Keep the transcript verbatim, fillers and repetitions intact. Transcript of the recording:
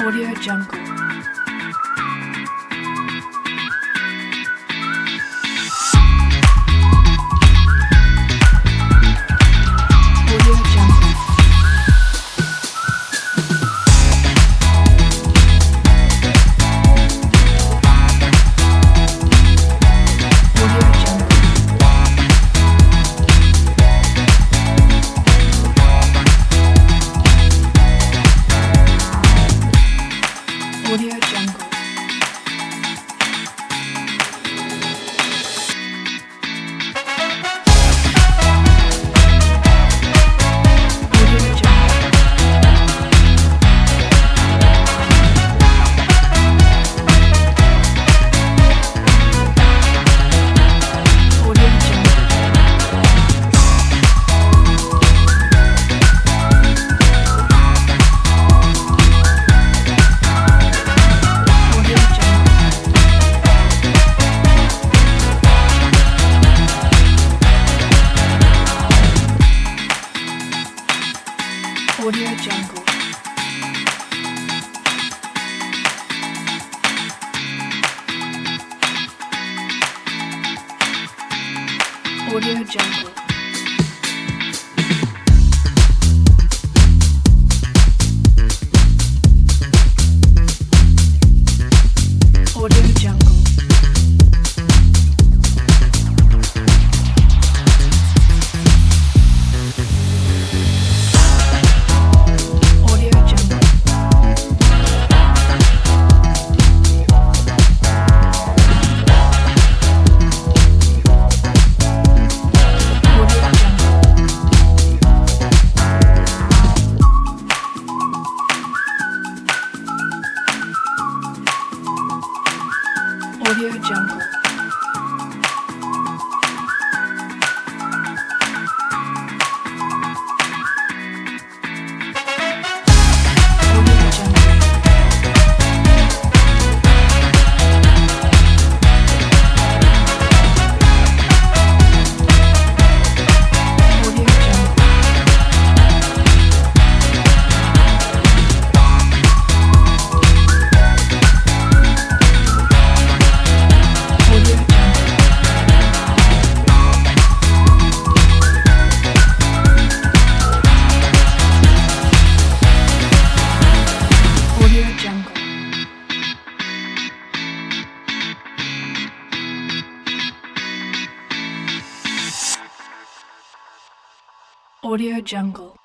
Audio Jungle. Audio Jungle. Audio Jungle. Audio Jungle. Audio Jungle. Audio Jungle. Audio Jungle. Audio Jungle. Audio Jungle. Audio Jungle. Audio Jungle. Audio Jungle. Audio Jungle. Audio Jungle. Audio Jungle. Audio Jungle. Audio Jungle. Audio Jungle.